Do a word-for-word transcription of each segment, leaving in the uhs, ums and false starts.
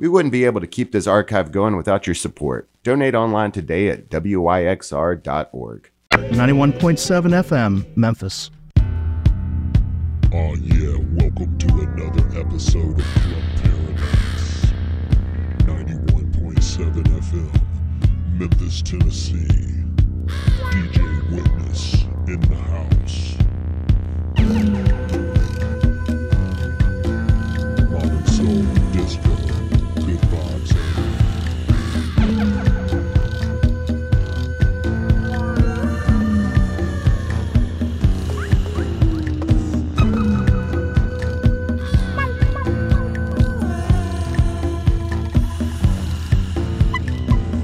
We wouldn't be able to keep this archive going without your support. Donate online today at W Y X R dot org. ninety-one point seven F M, Memphis. Oh yeah, welcome to another episode of Club Paradise. ninety-one point seven F M, Memphis, Tennessee. D J Witness in the house. Modern soul, disco, good vibes.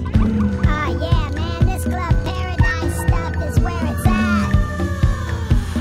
Ah, yeah, man, this Club Paradise stuff is where it's at.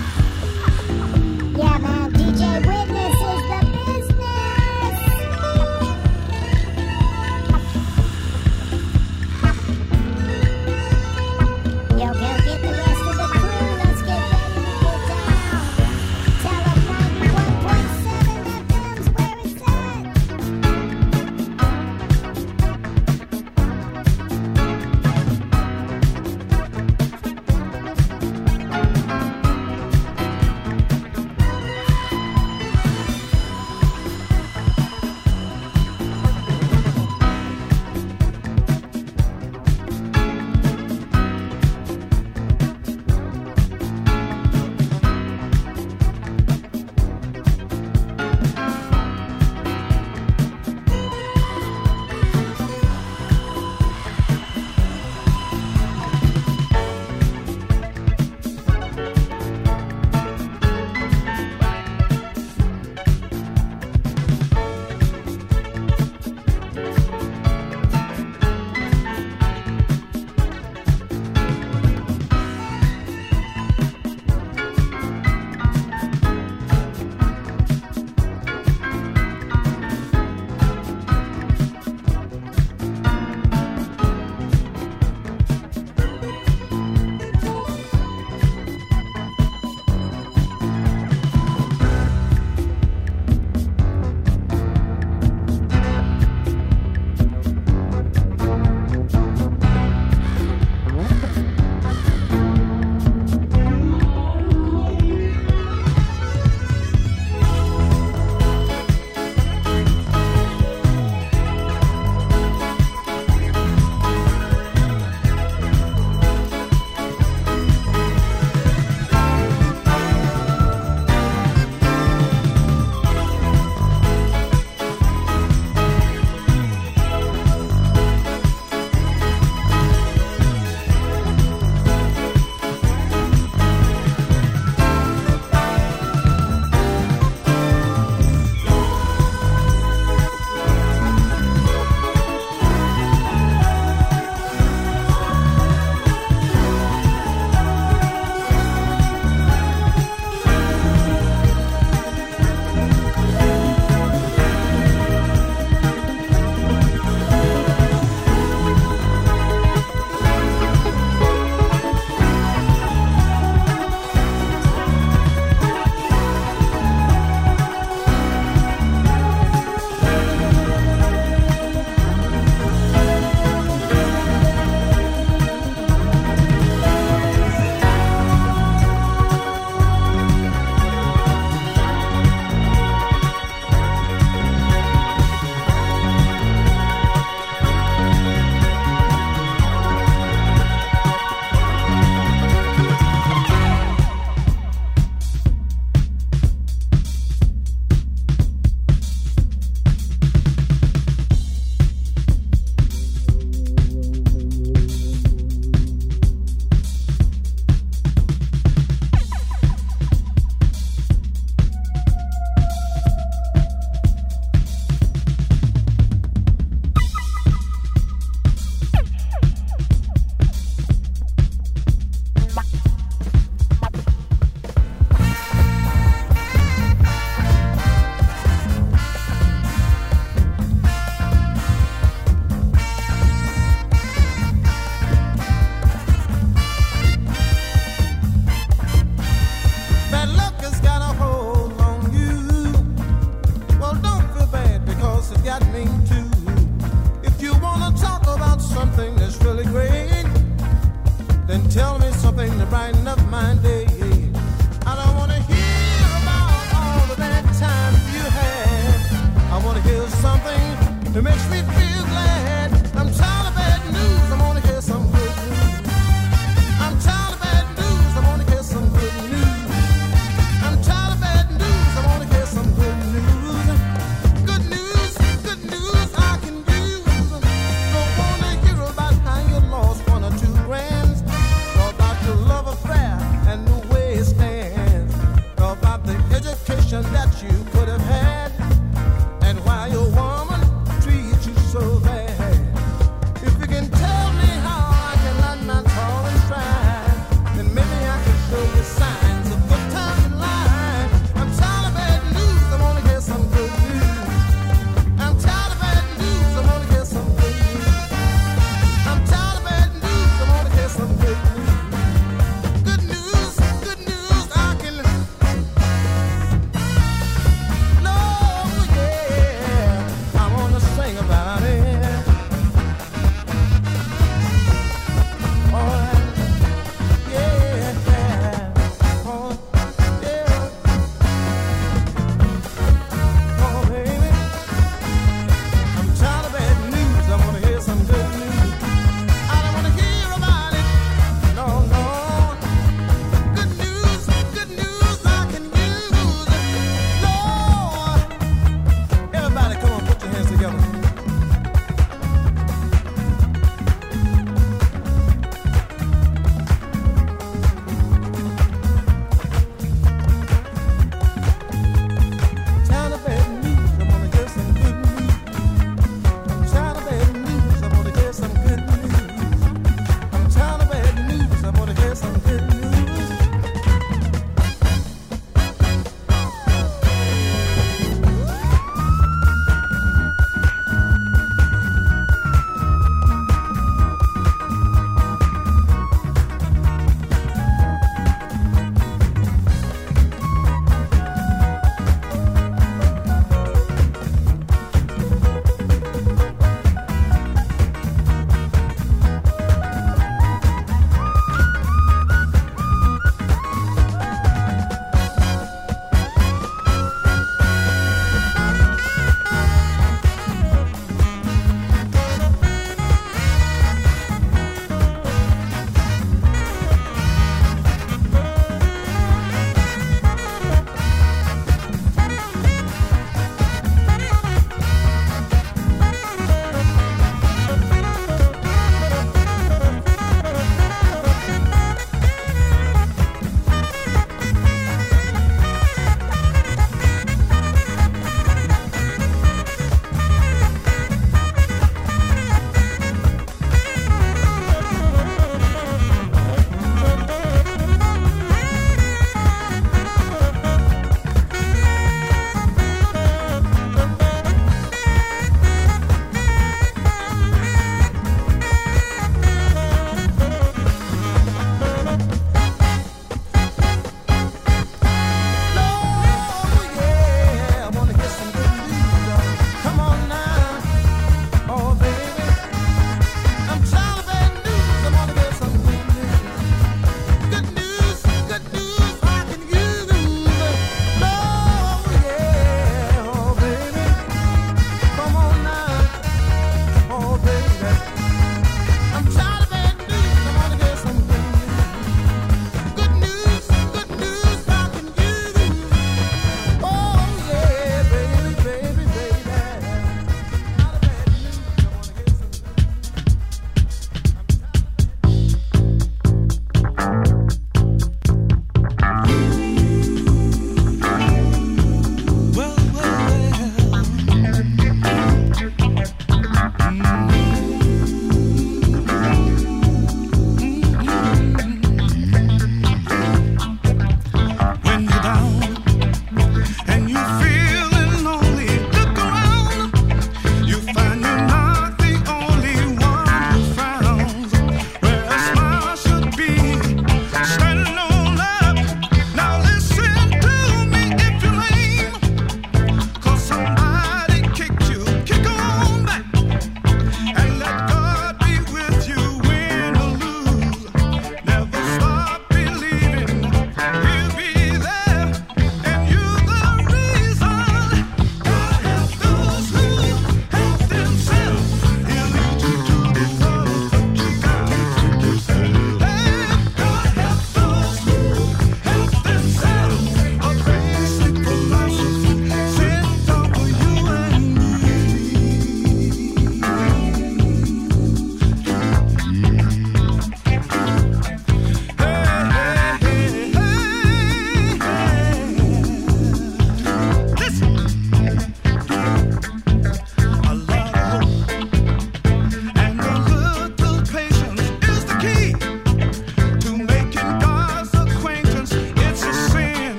Tell me something to brighten up my day. I don't want to hear about all the bad times you had. I want to hear something that makes me feel glad. I'm tired of bad news. I want to hear some good news. I'm tired of bad news. I want to hear some good news. I'm tired of bad news. I want to hear some good news. Good news, good news I can use. Don't want to hear about how you lost one or two grands. Or about your love affair and the way it stands. Or about the education that you could have had. And why your woman treats you so bad.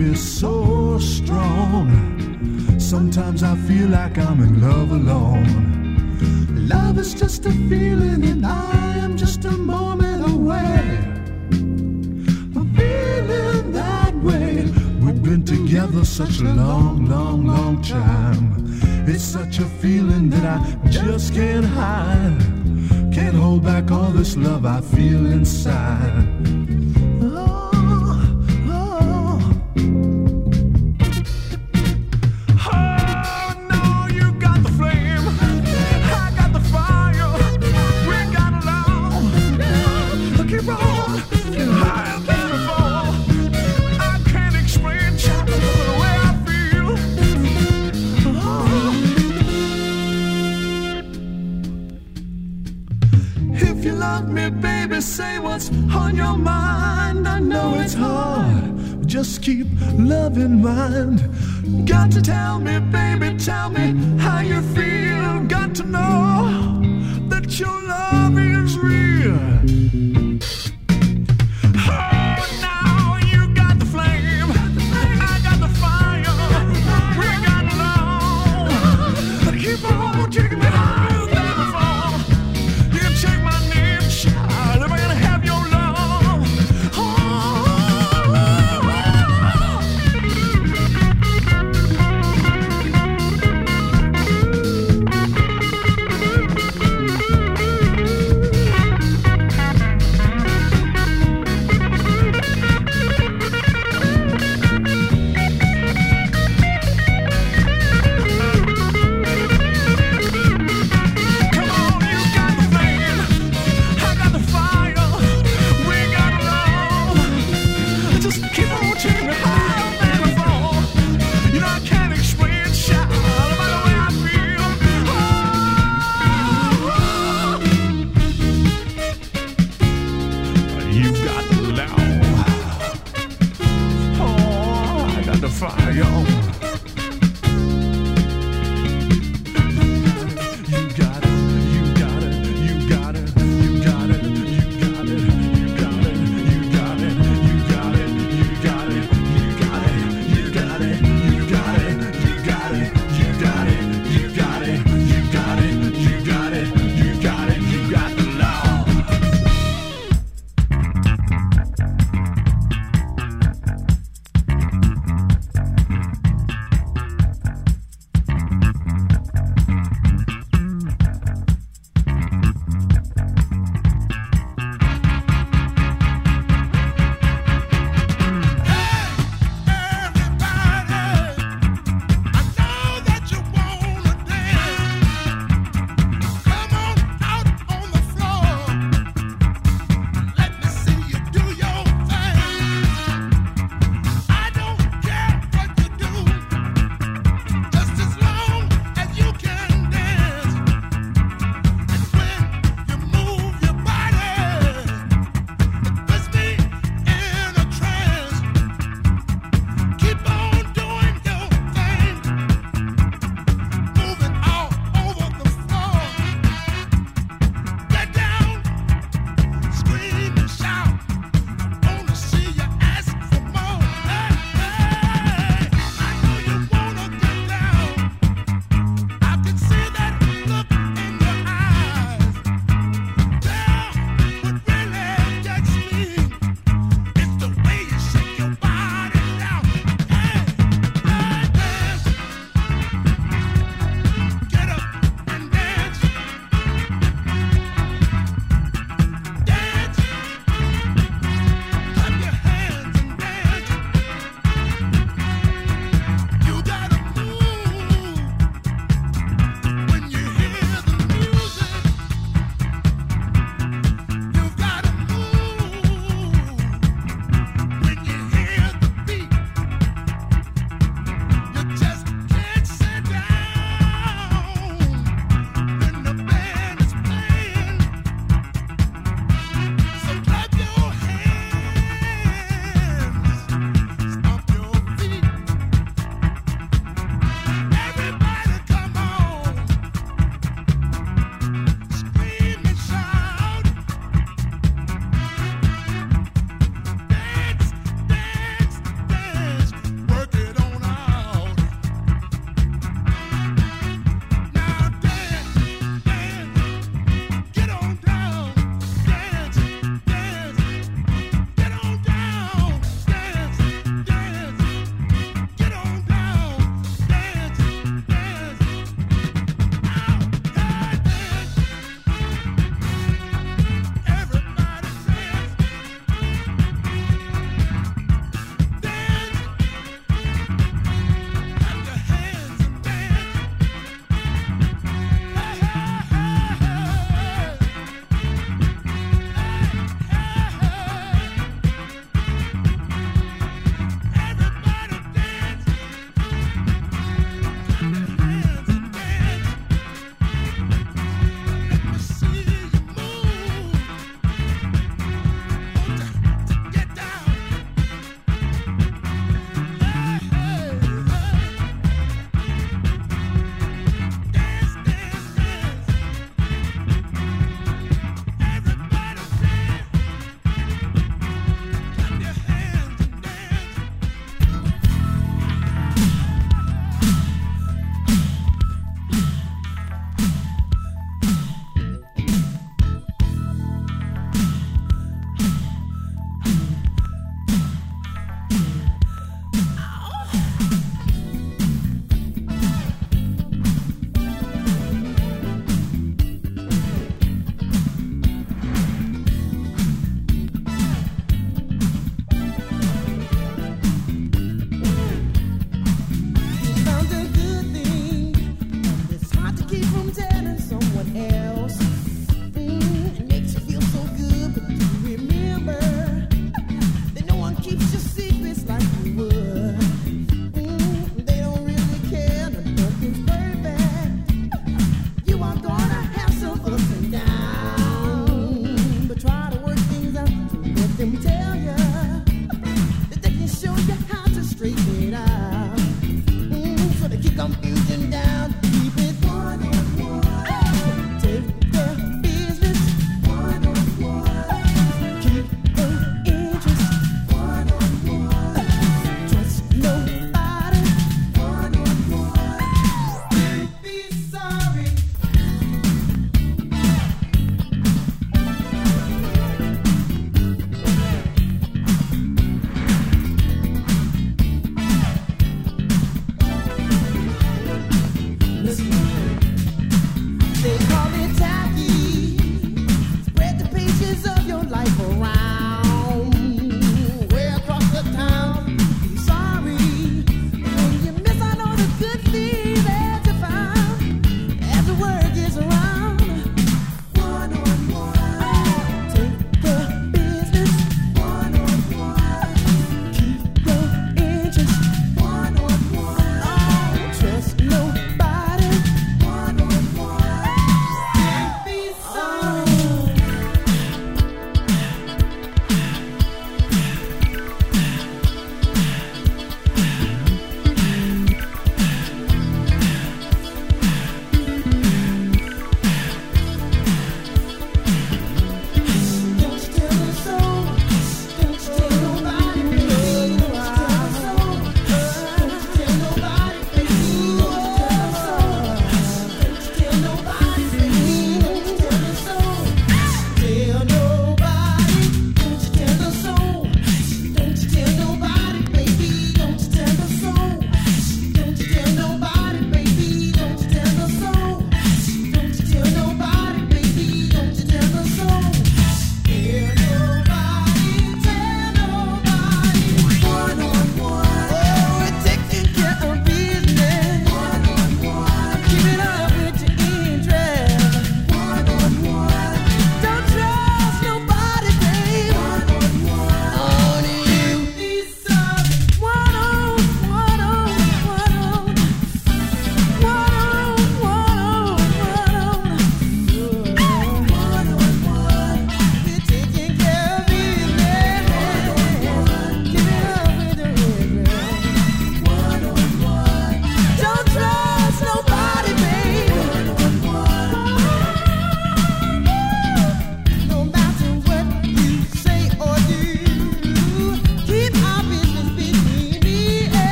baby, so strong. Sometimes I feel like I'm in love alone. Love is just a feeling and I am just a moment away. I'm feeling that way. We've been together such a long, long, long time. It's such a feeling that I just can't hide. Can't hold back all this love I feel inside. Say what's on your mind. I know it's hard, just keep love in mind. Got to tell me, baby, tell me how you feel. Got to know that your love is real. Oh, now you got the flame, I got the fire. We got love. Keep on taking me higher than before. You take my name, child. Am I gonna have your love?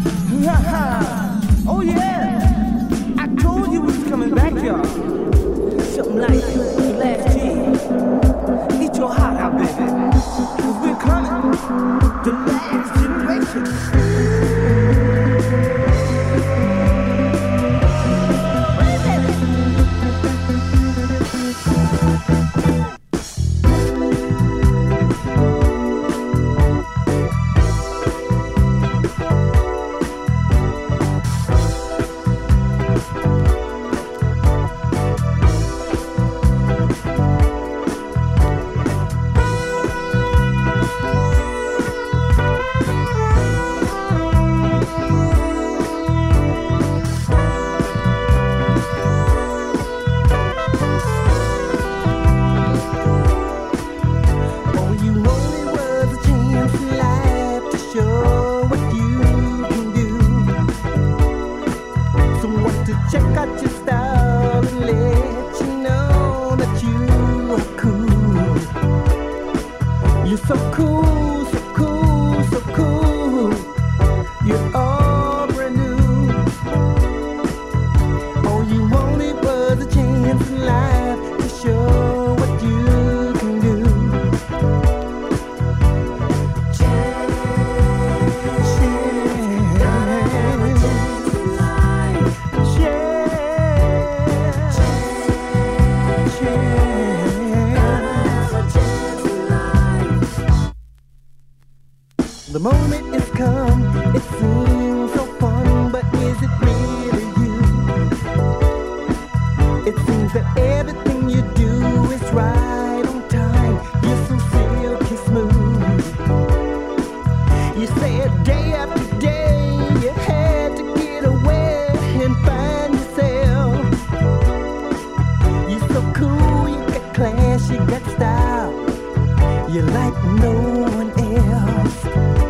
Oh yeah, I told you we was coming back, y'all. Something like last year. Eat your heart out, baby. Cause we're coming, the last generation. The moment is come, it seems so fun, but is it really you? It seems that everything you do is right on time. You're so silky smooth. You say it day after day, you had to get away and find yourself. You're so cool, you got class, you got style. You're like no one else.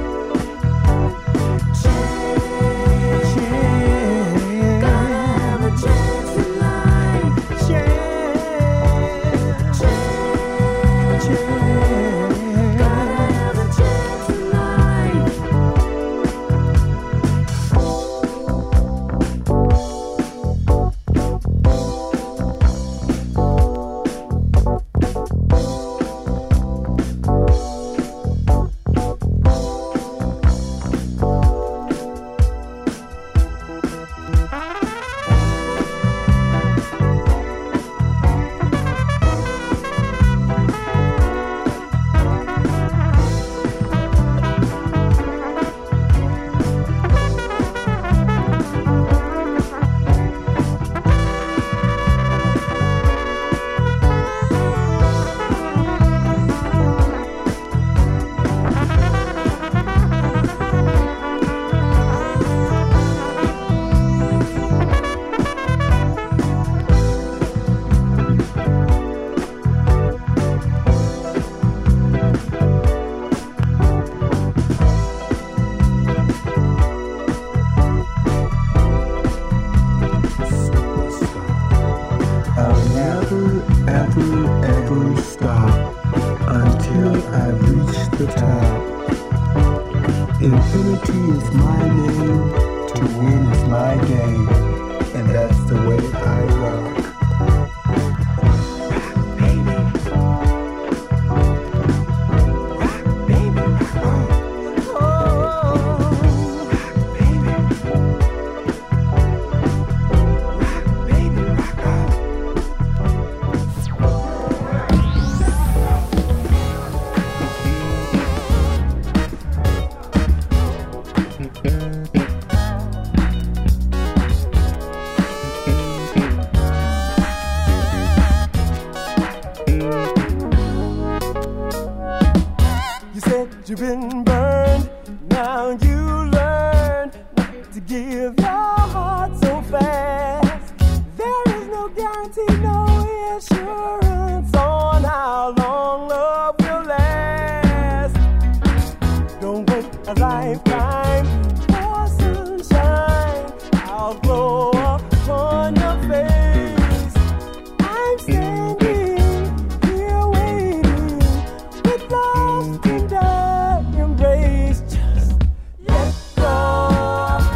You've been burned, now you learn not to give your heart so fast. There is no guarantee, no insurance on how long love will last. Don't wait a lifetime for sunshine, I'll blow up on your face. I'm standing here waiting with lost in dark. Embrace, just let go.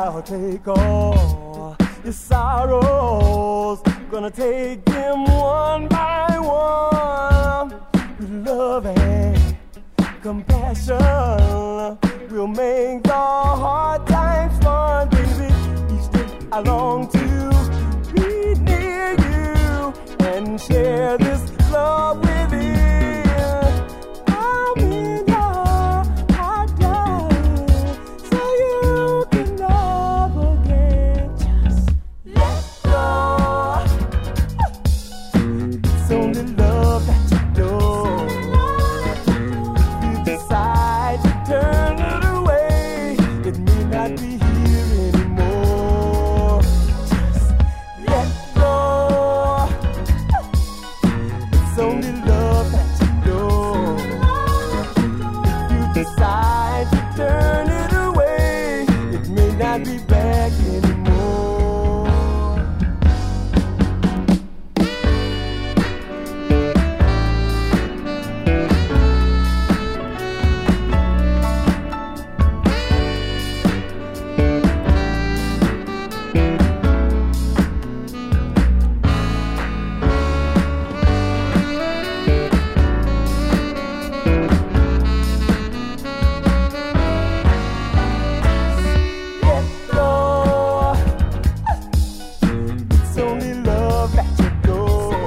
I'll take all your sorrows, gonna take them one by one. With love and compassion, we'll make the hard times fun, baby. Each day I long to be near you and share this love with you. I'm in your heart, darling, so you can love again. Just let go. It's only love that you do. You decide to turn it away, it may not be here anymore. Just let go. It's only love that you do. You decide to turn it away, it may not be back anymore. Let go. It's only love that you do.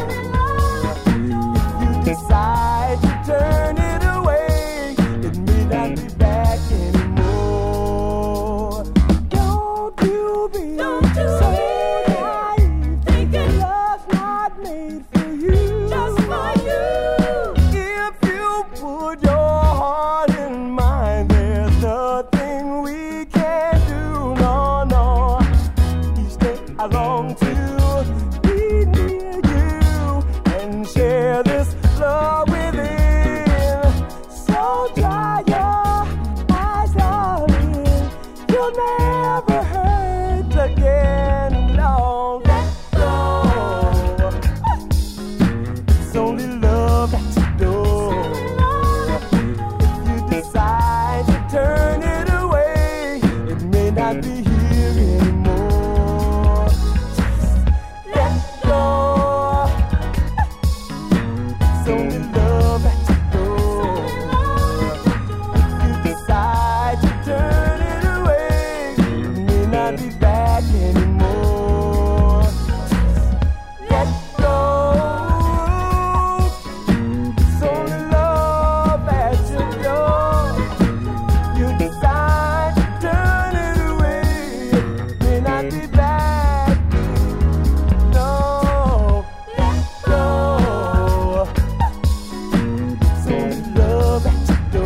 If you decide to turn it away, it may not be back anymore. Don't you be so naive, thinking love's not made for you, just for you. If you put your heart in mine, there's nothing we can do. No, no. Each day I long to be near you and share this love within. So dry your eyes, darling, you'll never hurt again. No, let go. It's only love that you do. If you decide to turn it away, it may not be here anymore. Just let go. It's only love that you do. If you decide to turn it away, it may not be back anymore. Just let go. It's only love that you do. You decide to turn it away, it may not be back. No, let go. It's only love that you do.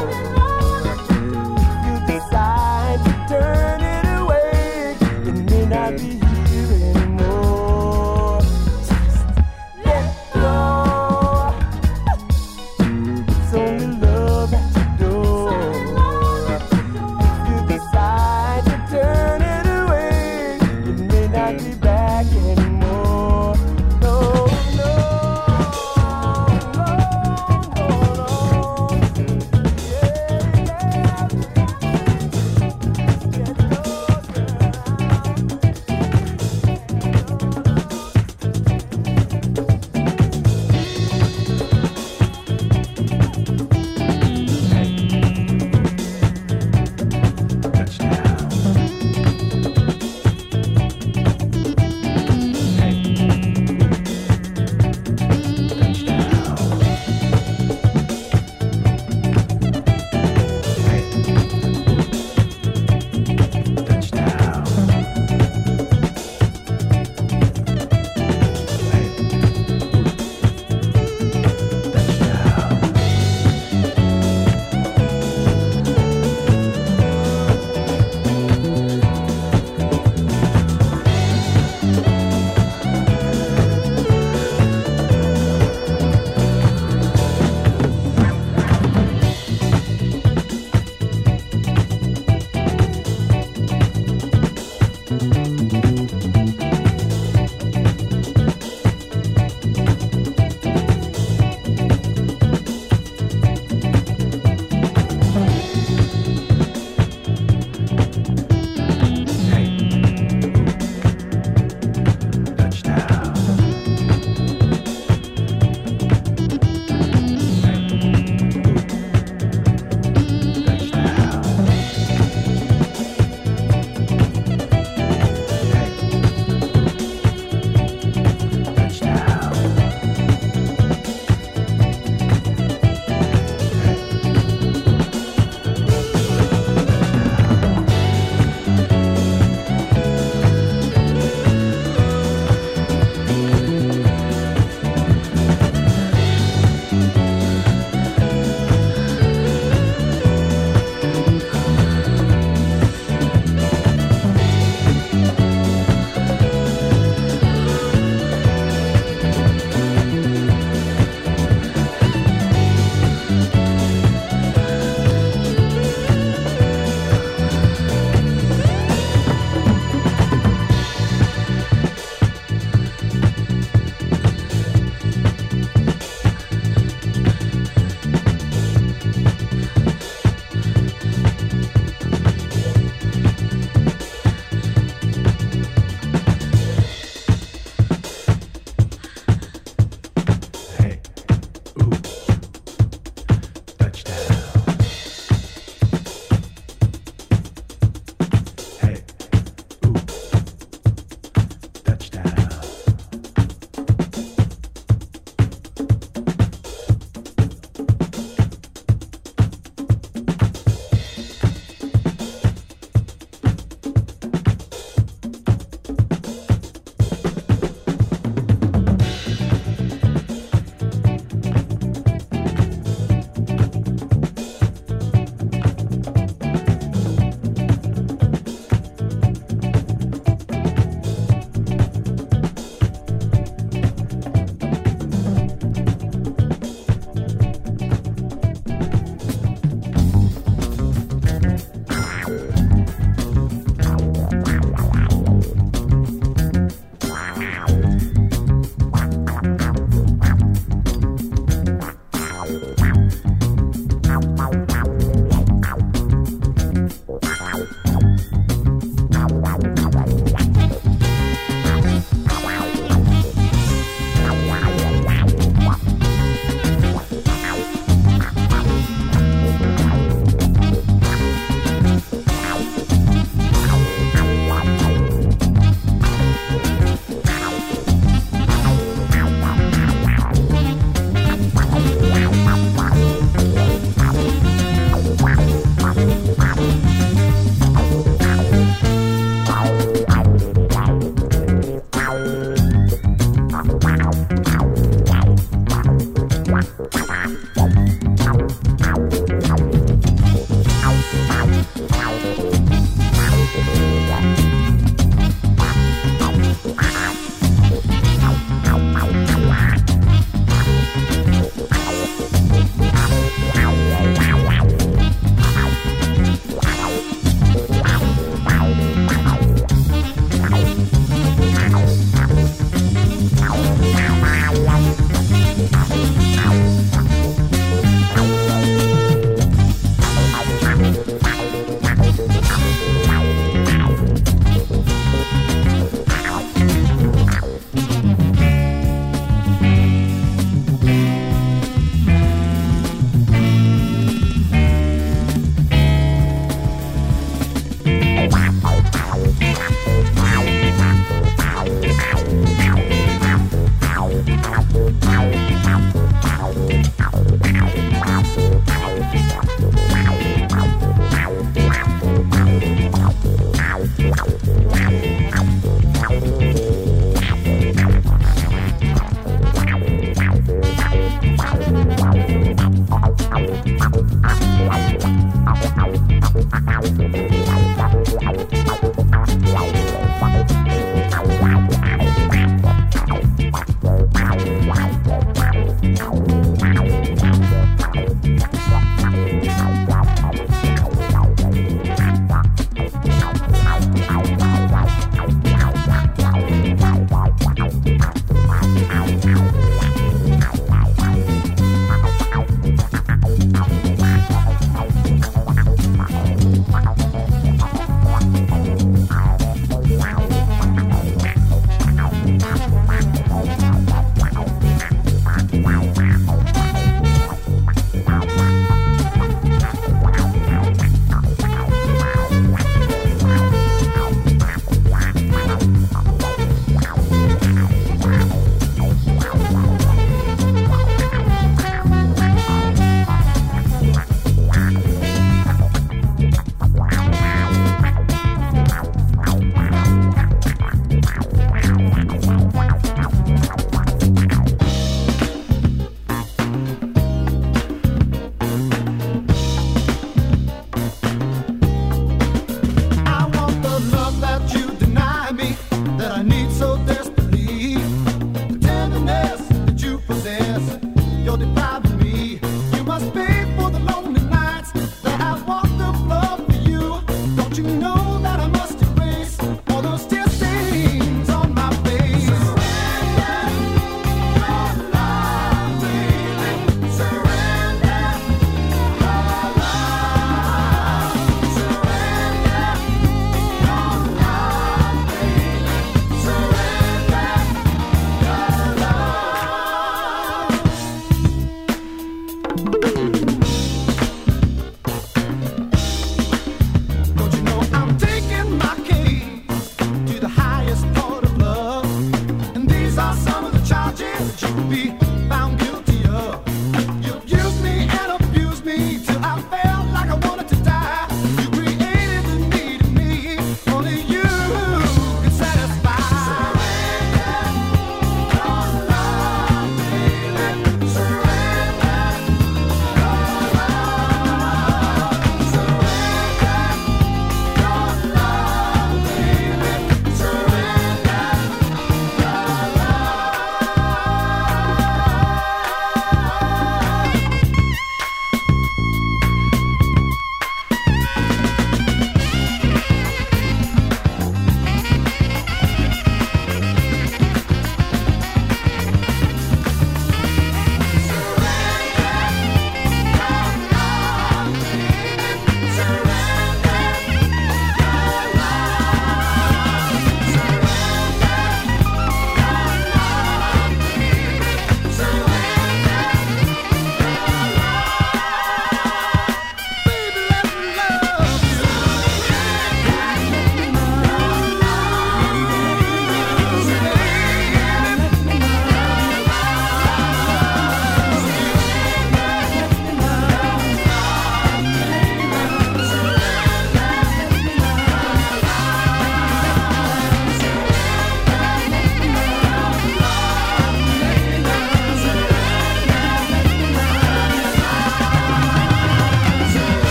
You decide to turn it away, it may not be here anymore. Just let go. It's only love that you do. If you decide to turn it away, it may not be back anymore. No, no, no, no, no. Yeah, yeah. Get closer.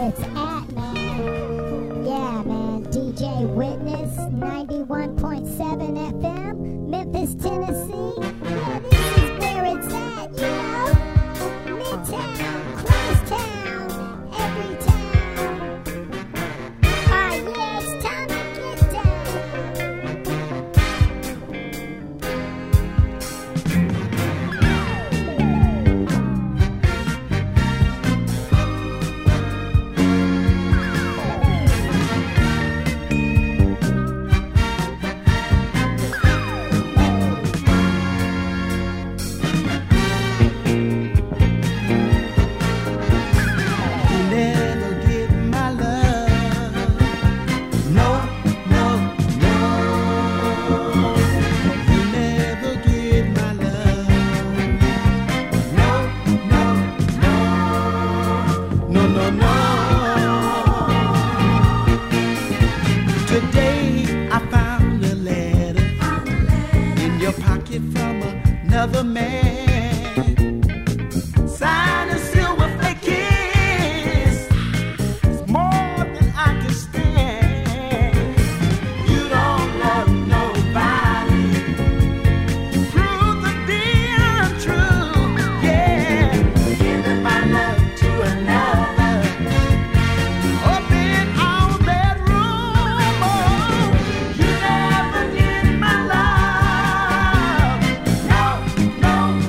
where it's at, man. Yeah, man. D J Witness, ninety-one point seven F M, Memphis, Tennessee. Yeah, this is where it's at, you know? Midtown, crosstown, every town. Ah, yeah, it's time to get down. Today I found a letter in your pocket from another man. Signed a silver flake kiss. It's more than I can stand. You don't love nobody. Prove the deal untrue. Yeah, giving my love to another. Up in our bedroom, oh, you never get my love. No, no,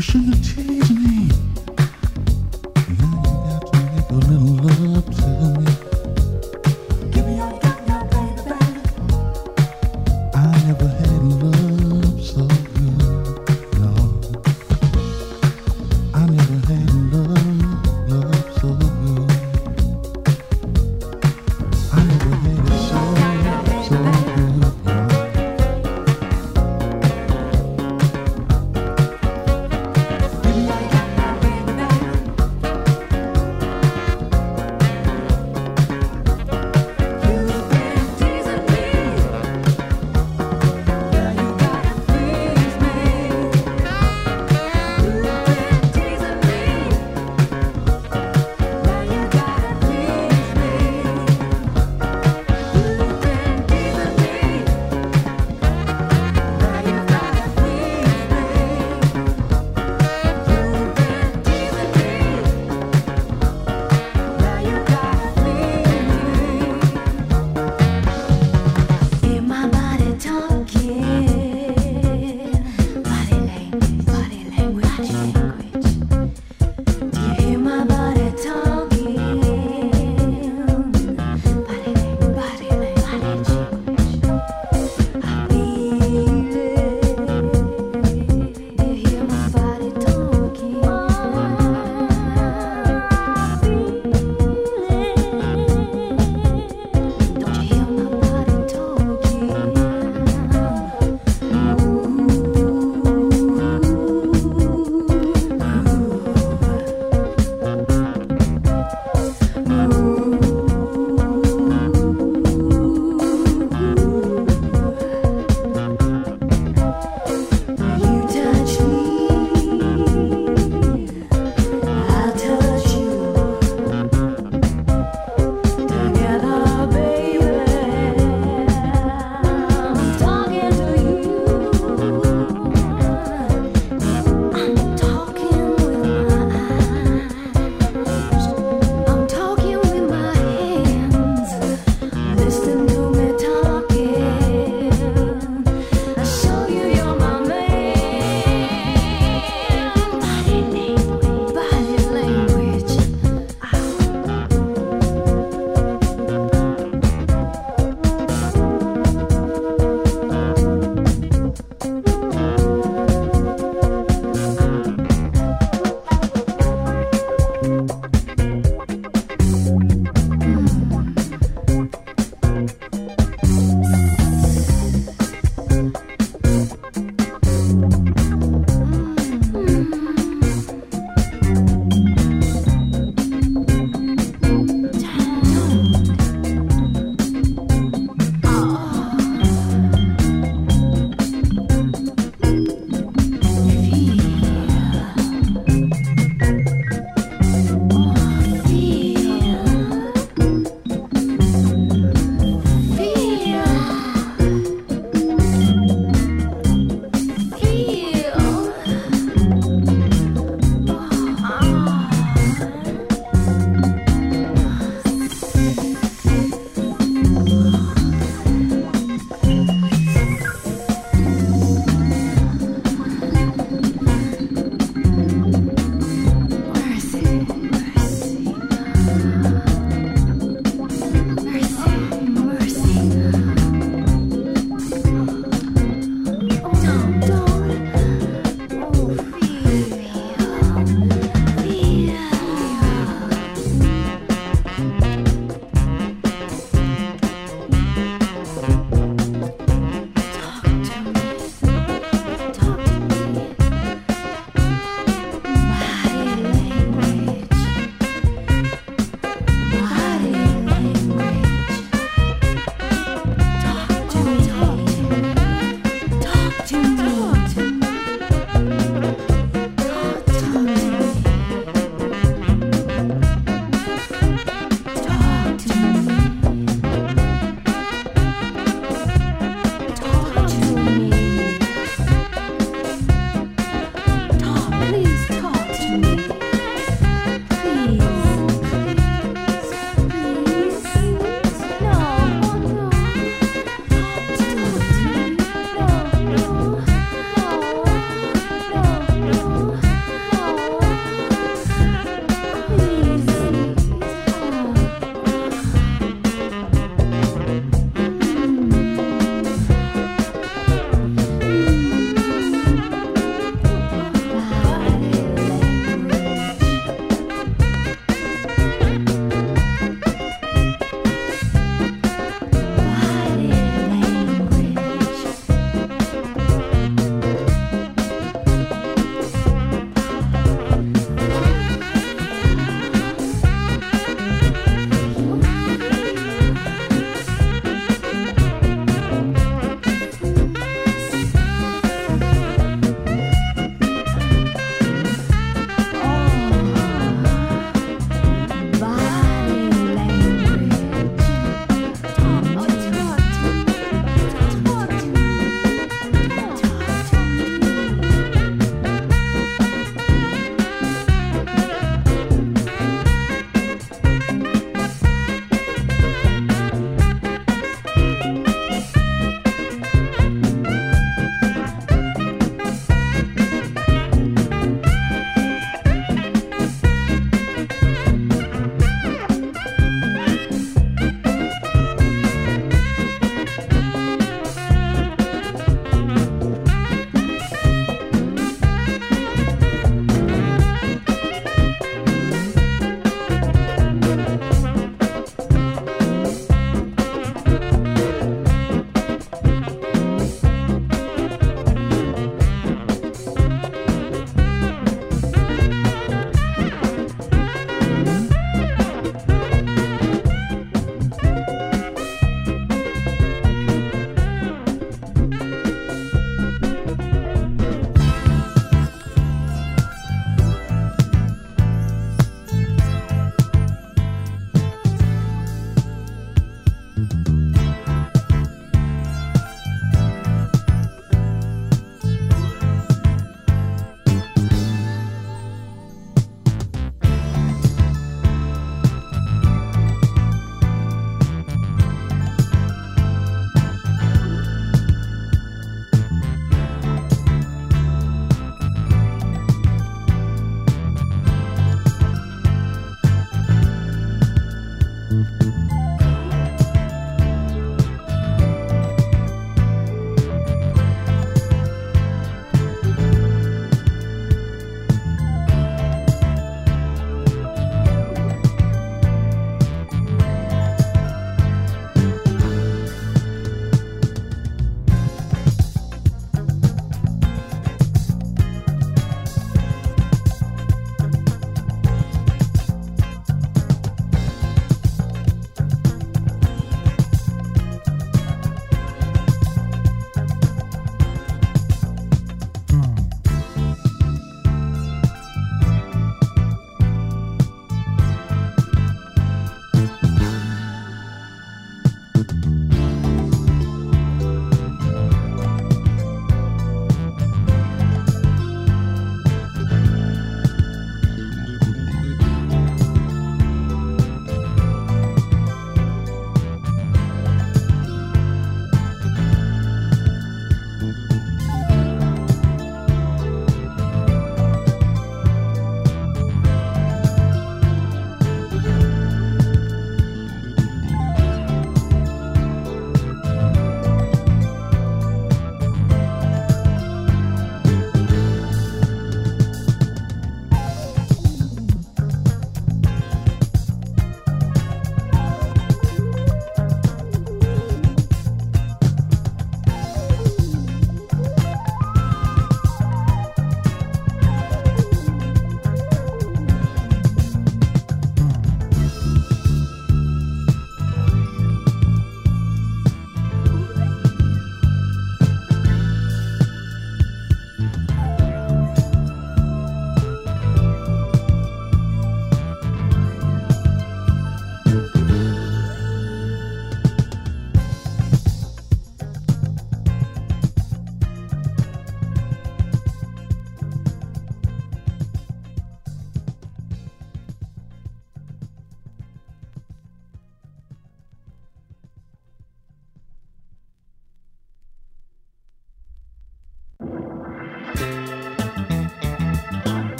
brushing the teeth.